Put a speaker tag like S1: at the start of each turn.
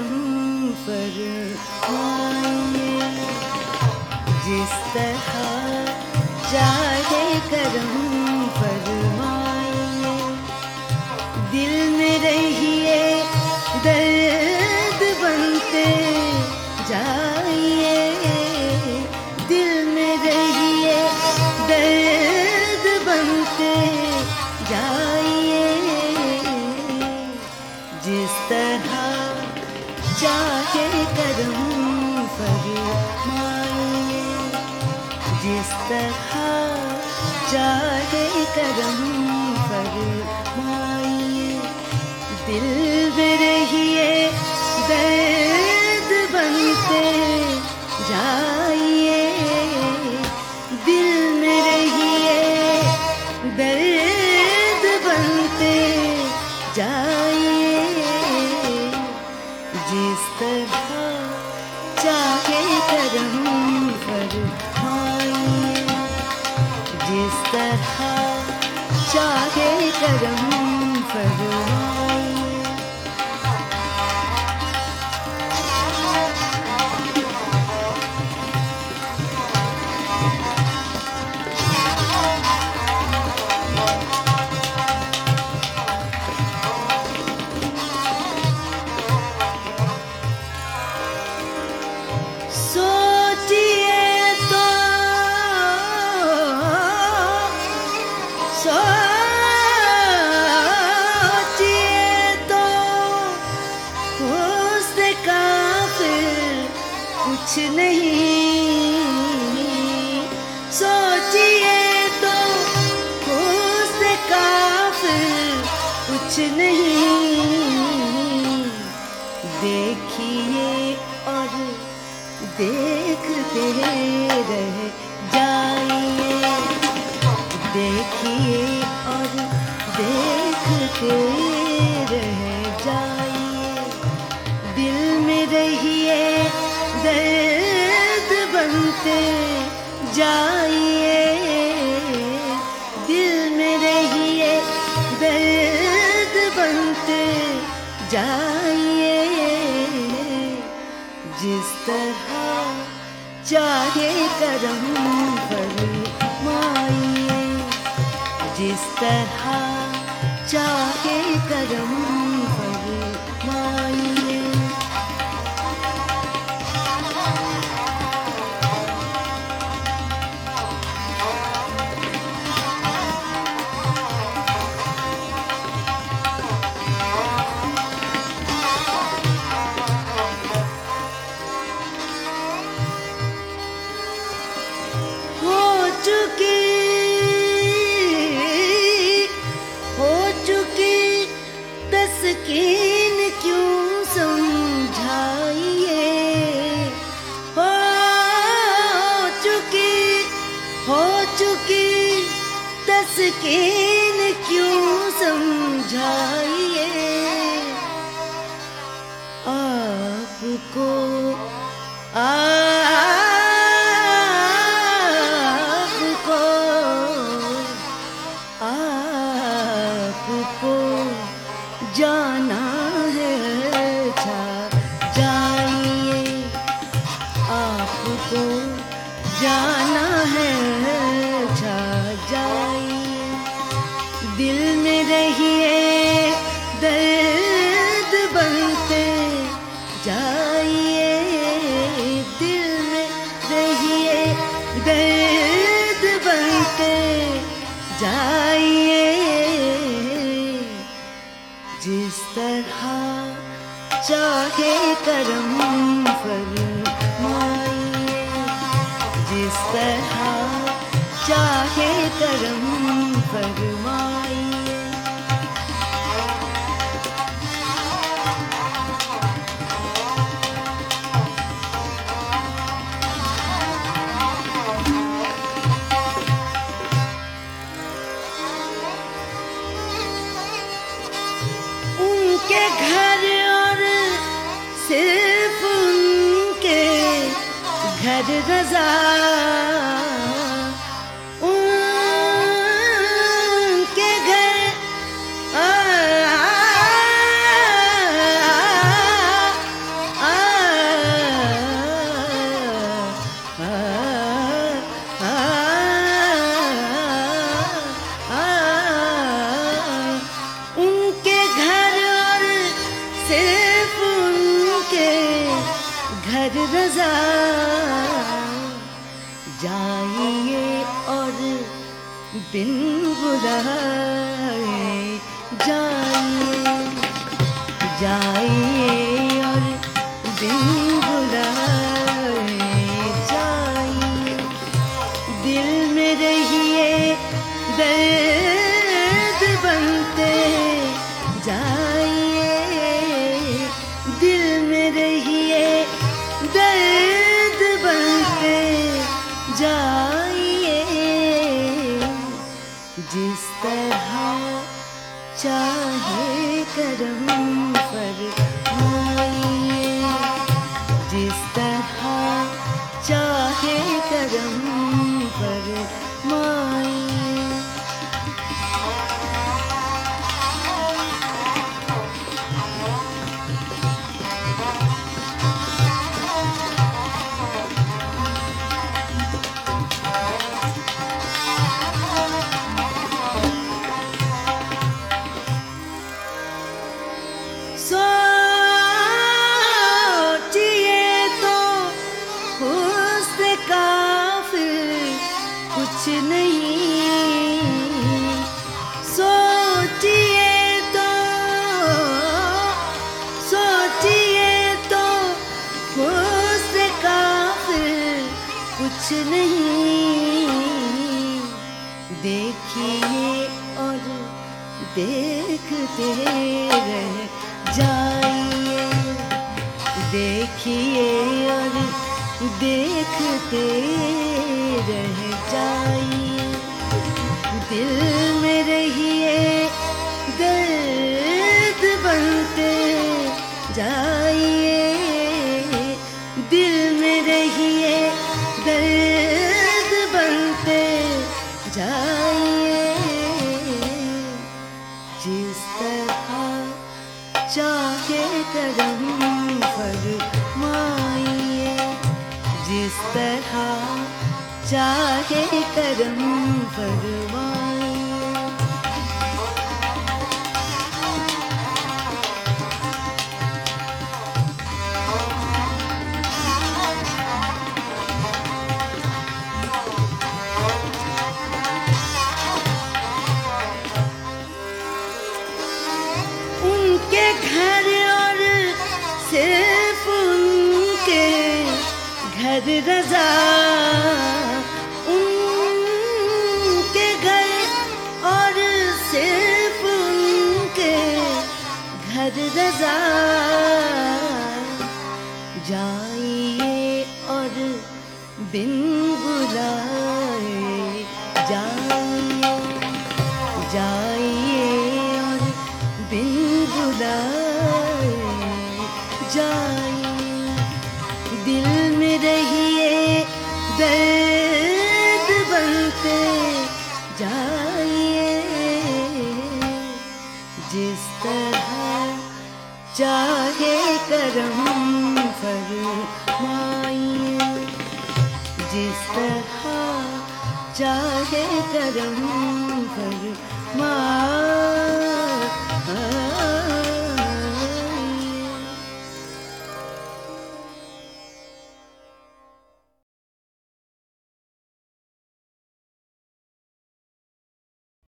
S1: करम फरमाइए, जिस तरह चाहे करम फरमाइए। दिल में रहिए दर्द बनते जाइए, दिल में रहिए दर्द बनते जाइए, जिस तरह चाहे करम फरमाइए, जिस तरह चाहे करम फरमाइए। दिल में रहिए दर्द बनते जाइए, दिल में रहिए दर्द बनते जाइए, जिस तरह चाहे करम फरमाइए, जिस तरह चाहे करम फरमाइए। कुछ नहीं सोचिए तो खुद काफिर कुछ नहीं। देखिए और देखते रह जाइए, देखिए और देखते रह जाइए, दिल में रहिए दर्द बनते जाइए, दिल में रहिए दर्द बनते जाइए, जिस तरह चाहे करम फरमाइए, जिस तरह चाहे करम फरमाइए। हो चुकी तस्कीन क्यों समझाइए, हो चुकी तस्कीन क्यों समझाइए। आपको आपको जाना है छा जाइए, आपको जाना है छा जाइए, दिल में रहिए दर्द बनते जाइए, दिल में रहिए दर्द बनते जाइए, जिस तरह चाहे करम फरमाइए, जिस तरह चाहे करम फरमाइए। उनके घर और सिर्फ उनके घर रज़ा, उनके घर घर रजा जाइए और बिन बुलाए जाइए, जाइए और बिन बुलाए जाइए। दिल में रहिए दर्द बनते जाइए, दिल में रहिए दर्द बनते जाइए। जिस तरह चाहे करम फरमाइए, जिस तरह चाहे करम फरमाइए। सोचिए तो हुस्न काफिर कुछ नहीं, सोचिए तो, सोचिए तो हुस्न काफिर कुछ नहीं। देखिए और देखते रह जाइए, देखिए और देखते रह जाइए। दिल में रहिए दर्द बनते जाइए, दिल में रहिए दर्द बनते जाइए। जिस तरह चाहे करम फरमाइए, जिस तरह चाहे करम फरमाइए। उनके घर और सिर्फ उनके घर रजा, उनके घर और सिर्फ उनके घर रजा जाइए और बिन बुलाए जाइए, जाइए और बिन बुलाए जाइए। दिल में रहिए दर्द बनते जाइए, जिस तरह चाहे करम फरमाइए, जिस तरह चाहे करम फरमाइए।